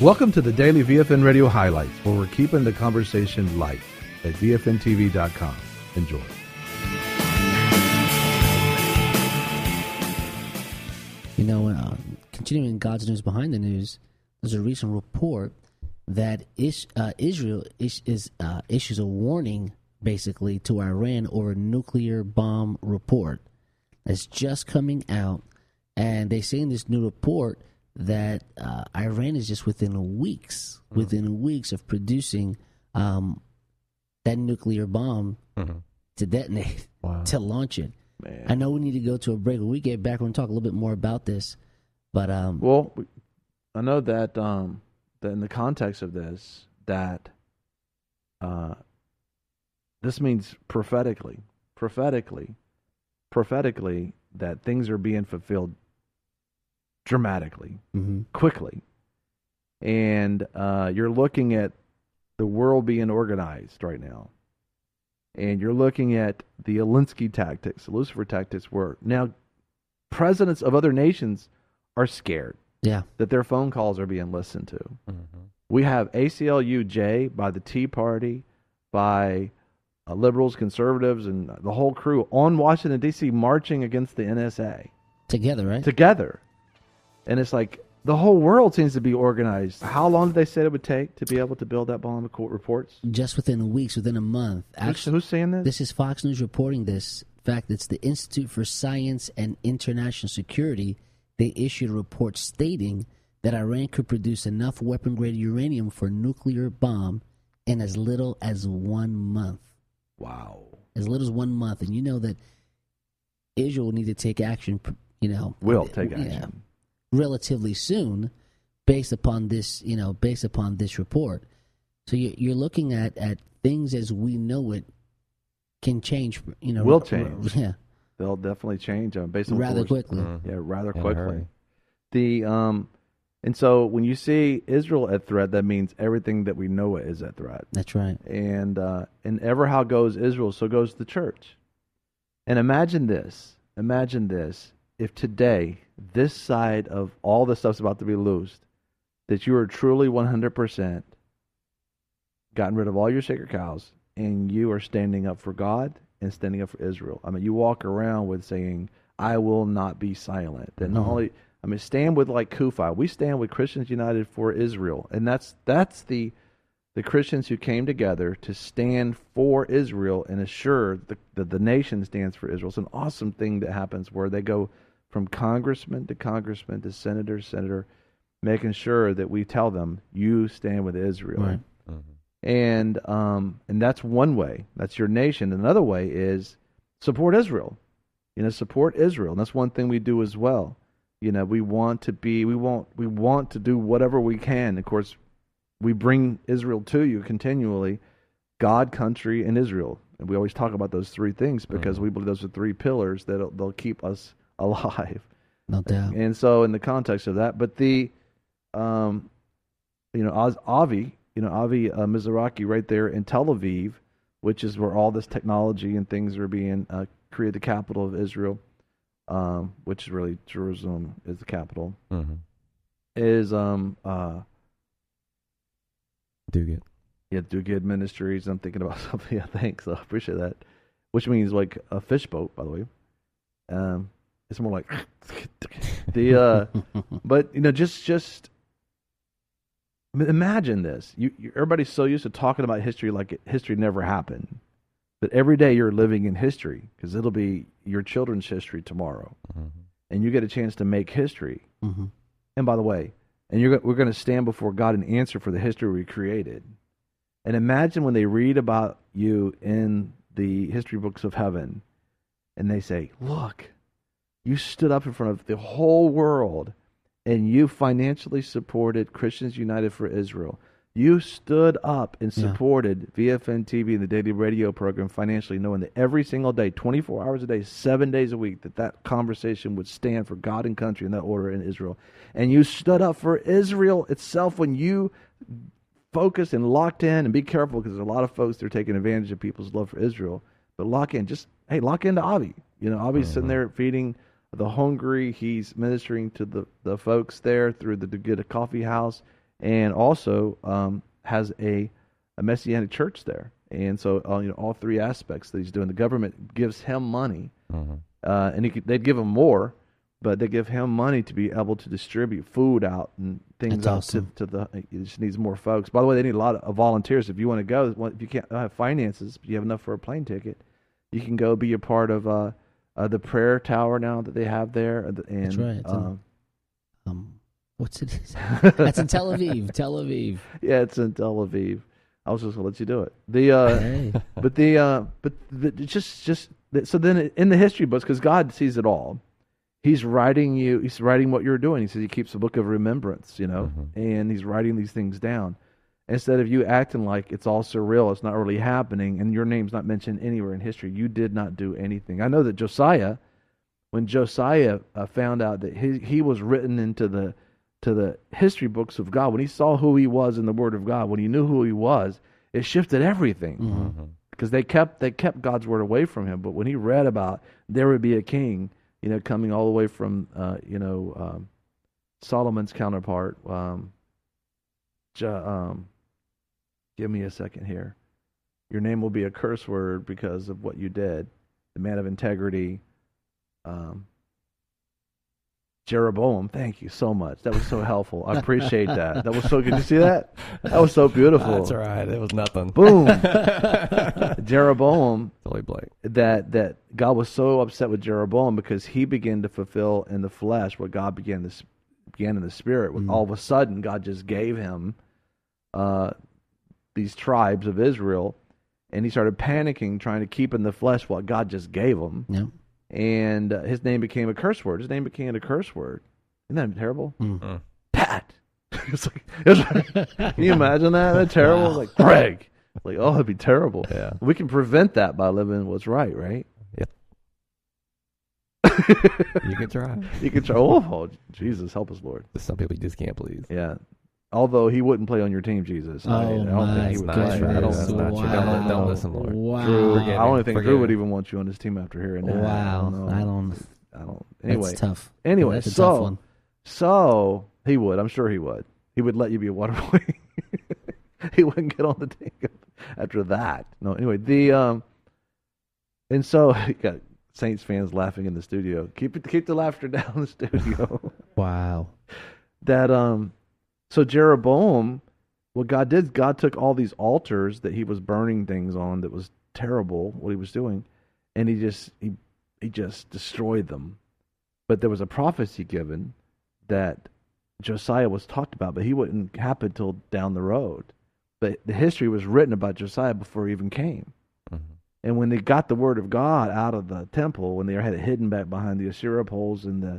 Welcome to the Daily VFN Radio Highlights, where we're keeping the conversation light at VFNTV.com. Enjoy. Continuing God's news behind the news, there's a recent report that Israel issues a warning, basically, to Iran over a nuclear bomb report that's just coming out. And they say in this new report that Iran is just within weeks of producing that nuclear bomb to detonate, to launch it. Man. I know we need to go to a break. When we get back, we're going to talk a little bit more about this. But well, I know that that in the context of this, that this means prophetically, that things are being fulfilled dramatically, quickly. And you're looking at the world being organized right now. And you're looking at the Alinsky tactics, the Lucifer tactics, where now presidents of other nations are scared that their phone calls are being listened to. We have ACLU-J by the Tea Party, by liberals, conservatives, and the whole crew on Washington, D.C. marching against the NSA. Together, right? Together. And it's like the whole world seems to be organized. How long did they say it would take to be able to build that bomb? Court reports? Just within weeks, within a month. Actually, who's saying this? This is Fox News reporting this. In fact, it's the Institute for Science and International Security. They issued a report stating that Iran could produce enough weapon-grade uranium for a nuclear bomb in as little as 1 month. Wow. As little as 1 month. And you know that Israel will need to take action, will take action. Relatively soon, based upon this report. So you're looking at things as we know it can change. Will change. Yeah, they'll definitely change based on rather quickly. Yeah, rather quickly. And so when you see Israel at threat, that means everything that we know is at threat. That's right. And ever how goes Israel, so goes the church. And imagine this. If today, this side of all the stuff's about to be loosed, that you are truly 100% gotten rid of all your sacred cows, and you are standing up for God and standing up for Israel. I mean, you walk around with saying, I will not be silent. And not only, stand with like Kufi. We stand with Christians United for Israel. And that's the Christians who came together to stand for Israel and assure that the nation stands for Israel. It's an awesome thing that happens where they go from congressman to senator, making sure that we tell them, you stand with Israel. Right. And that's one way. That's your nation. Another way is support Israel. Support Israel. And that's one thing we do as well. We want to do whatever we can. Of course, we bring Israel to you continually, God, country, and Israel. And we always talk about those three things because we believe those are three pillars that they'll keep us alive. No doubt. And so in the context of that, but the Avi Mizrahi right there in Tel Aviv, which is where all this technology and things are being created, the capital of Israel, which is really Jerusalem is the capital, is Duguid. Yeah, Duguid Ministries. I'm thinking about something. Yeah, thanks. I appreciate that. Which means like a fish boat, by the way. It's more like but just imagine this. Everybody's so used to talking about history like history never happened, but every day you're living in history because it'll be your children's history tomorrow, and you get a chance to make history. And by the way, we're going to stand before God and answer for the history we created. And imagine when they read about you in the history books of heaven, and they say, "Look, you stood up in front of the whole world, and you financially supported Christians United for Israel. You stood up and supported VFN TV and the daily radio program financially, knowing that every single day, 24 hours a day, 7 days a week, that conversation would stand for God and country in that order in Israel. And you stood up for Israel itself when you focused and locked in, and be careful because there's a lot of folks that are taking advantage of people's love for Israel. But lock in. Lock into Avi. Avi's sitting there feeding the hungry. He's ministering to the folks there through the Duguid Coffee House. and also has a Messianic church there. And so, all three aspects that he's doing. The government gives him money, and they'd give him more, but they give him money to be able to distribute food out and things That's out awesome. to the. He just needs more folks. By the way, they need a lot of volunteers. If you want to go, if you can't have finances, but you have enough for a plane ticket, you can go be a part of the prayer tower now that they have there. And, That's right. It's what's it? That's in Tel Aviv. Tel Aviv. Yeah, it's in Tel Aviv. I was just gonna let you do it. Hey. So then in the history books, because God sees it all, He's writing what you're doing. He says He keeps a book of remembrance, and He's writing these things down. Instead of you acting like it's all surreal, it's not really happening, and your name's not mentioned anywhere in history, you did not do anything. I know that Josiah, when Josiah found out that he was written into the history books of God, when he saw who he was in the Word of God, when he knew who he was, it shifted everything. Because they kept God's word away from him. But when he read about there would be a king, coming all the way from Solomon's counterpart. Give me a second here. Your name will be a curse word because of what you did. The man of integrity. Jeroboam, thank you so much. That was so helpful. I appreciate that. That was so good. Did you see that? That was so beautiful. That's all right. It was nothing. Boom. Jeroboam. Totally blank. That God was so upset with Jeroboam because he began to fulfill in the flesh what God began in the spirit. When all of a sudden God just gave him these tribes of Israel, and he started panicking, trying to keep in the flesh what God just gave him. Yeah. And his name became a curse word. His name became a curse word. Isn't that terrible? Pat. Can you imagine that? That's terrible. Wow. Like Greg. Like, oh, that'd be terrible. Yeah. We can prevent that by living what's right? Yep. You can try. You can try. Oh, Jesus, help us, Lord. There's some people you just can't please. Yeah. Although he wouldn't play on your team, Jesus. I don't think he would That's play. not true. I don't, That's not true. Don't listen, Lord. Wow. Drew, I don't think Forget Drew it. would even want you on his team after hearing that. Wow. I don't. Anyway, That's tough. Anyway, That's a tough one. So he would. I'm sure he would. He would let you be a water boy. He wouldn't get on the team after that. No. Anyway, and so you got Saints fans laughing in the studio. Keep the laughter down in the studio. Wow. So Jeroboam, what God did, God took all these altars that he was burning things on that was terrible, what he was doing, and he just destroyed them. But there was a prophecy given that Josiah was talked about, but he wouldn't happen till down the road. But the history was written about Josiah before he even came. And when they got the word of God out of the temple, when they had it hidden back behind the Asherah poles and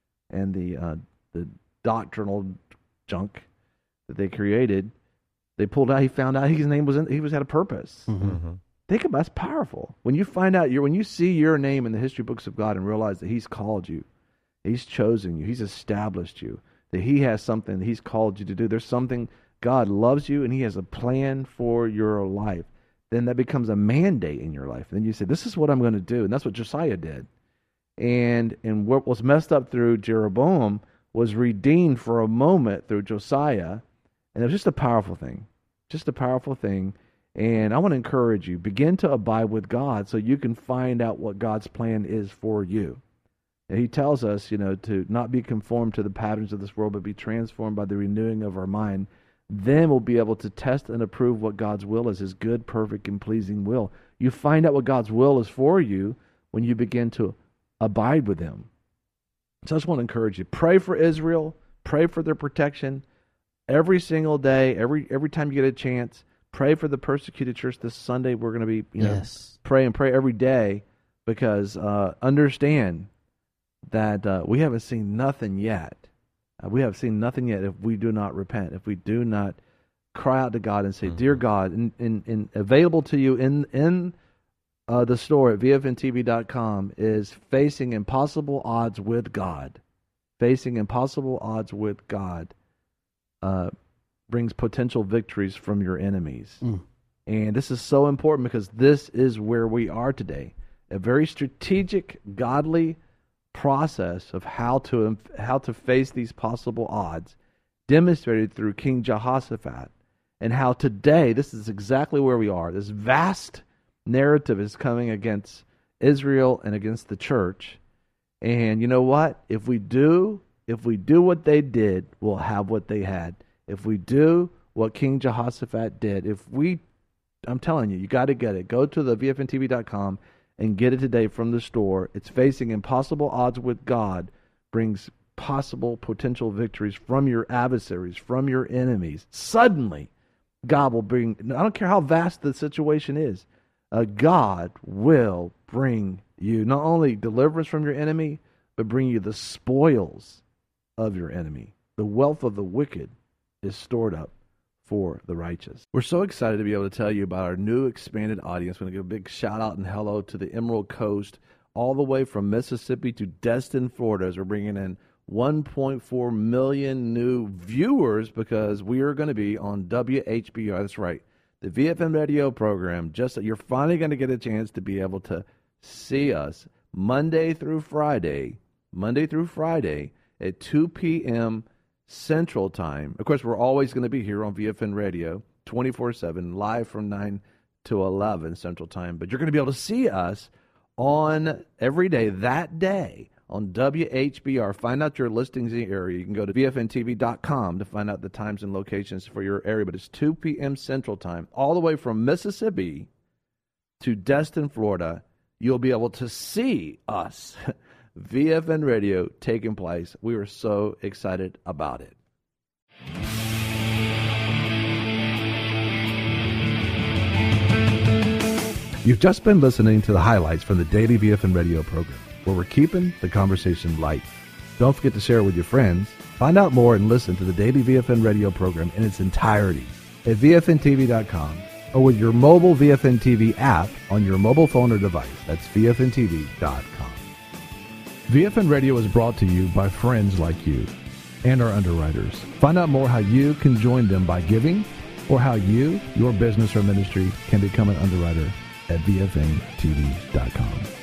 the doctrinal junk that they created, they pulled out. He found out his name had a purpose. Think about it, that's powerful. When you find out when you see your name in the history books of God and realize that He's called you, He's chosen you, He's established you, that He has something that He's called you to do. There's something, God loves you and He has a plan for your life. Then that becomes a mandate in your life. Then you say, this is what I'm going to do. And that's what Josiah did. And what was messed up through Jeroboam was redeemed for a moment through Josiah. And it was just a powerful thing. Just a powerful thing. And I want to encourage you, begin to abide with God so you can find out what God's plan is for you. And He tells us, to not be conformed to the patterns of this world, but be transformed by the renewing of our mind. Then we'll be able to test and approve what God's will is, His good, perfect, and pleasing will. You find out what God's will is for you when you begin to abide with Him. So I just want to encourage you. Pray for Israel. Pray for their protection. Every single day, every time you get a chance, pray for the persecuted church. This Sunday we're going to be, pray every day, because understand that we haven't seen nothing yet. We have seen nothing yet if we do not repent, if we do not cry out to God and say, Dear God, and available to you in the store at vfntv.com is Facing Impossible Odds with God. Facing Impossible Odds with God brings potential victories from your enemies. And this is so important because this is where we are today. A very strategic, godly process of how to face these possible odds demonstrated through King Jehoshaphat, and how today this is exactly where we are. This vast narrative is coming against Israel and against the church. And you know what? If we do what they did, we'll have what they had. If we do what King Jehoshaphat did, I'm telling you, you got to get it. Go to the VFNTV.com and get it today from the store. It's facing impossible odds with God, brings possible potential victories from your adversaries, from your enemies. Suddenly, God will bring, I don't care how vast the situation is, God will bring you not only deliverance from your enemy, but bring you the spoils of your enemy. The wealth of the wicked is stored up for the righteous. We're so excited to be able to tell you about our new expanded audience. We're going to give a big shout out and hello to the Emerald Coast, all the way from Mississippi to Destin, Florida, as we're bringing in 1.4 million new viewers, because we are going to be on WHBR. That's right, the VFN radio program. Just that you're finally going to get a chance to be able to see us Monday through Friday at 2 p.m. Central Time. Of course, we're always going to be here on VFN Radio 24/7, live from 9 to 11 Central Time. But you're going to be able to see us on every day that day on WHBR. Find out your listings in the area. You can go to VFNTV.com to find out the times and locations for your area. But it's 2 p.m. Central Time, all the way from Mississippi to Destin, Florida. You'll be able to see us. VFN Radio taking place. We are so excited about it. You've just been listening to the highlights from the daily VFN Radio program, where we're keeping the conversation light. Don't forget to share it with your friends. Find out more and listen to the daily VFN Radio program in its entirety at VFNTV.com or with your mobile VFN TV app on your mobile phone or device. That's VFNTV.com. VFN Radio is brought to you by friends like you and our underwriters. Find out more how you can join them by giving, or how you, your business or ministry, can become an underwriter at VFNTV.com.